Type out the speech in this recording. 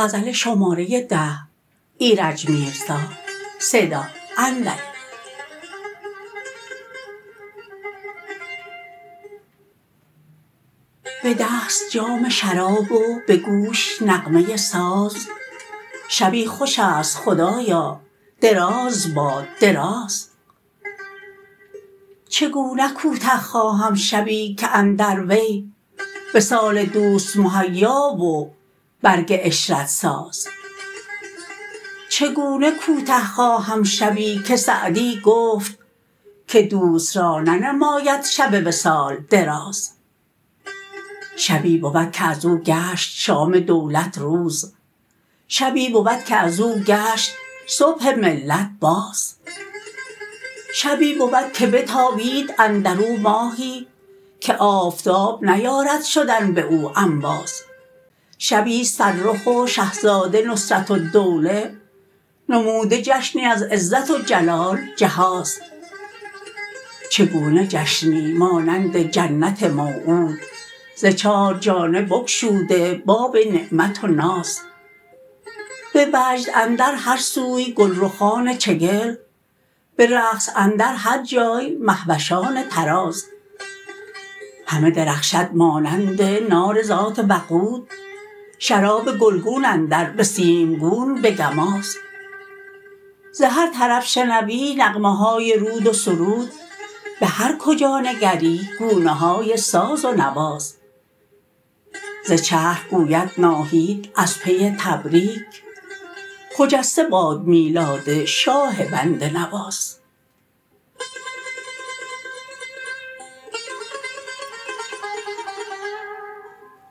به دست جام شراب و به گوش نغمه ساز، شبی خوش است خدایا دراز باد دراز. چگونه کوته خواهم شبی که اندر وی، وصال دوست مهیا و برگ عشرت ساز. چگونه کوته خواهم شبی که سعدی گفت، که دوست را ننماید شب وصال دراز. شبی بود که ازو گشت شام دولت روز، شبی بود که ازو گشت صبح ملت باز. شبی بود که بتابید اندرو ماهی، که آفتاب نیارد شدن به او انباز. شبیست فرخ و شه زاده نصرت الدوله، نموده جشنی از عزت و جلال جهاز. چگونه جشنی مانند جنت موعود، ز چار جانب بگشوده باب نعمت و ناز. به وجد اندر هر سوی گلرخان چگل، به رقص اندر هر جای مهوشان طراز. همه درخشد مانند نار ذات وقود، شراب گلگون اندر به سیمگون به گماز. ز هر طرف شنوی نغمه های رود و سرود، به هر کجا نگری گونه های ساز و نواز. ز چرخ گوید ناهید از پی تبریک، خجسته باد میلاد شاه بنده نواز.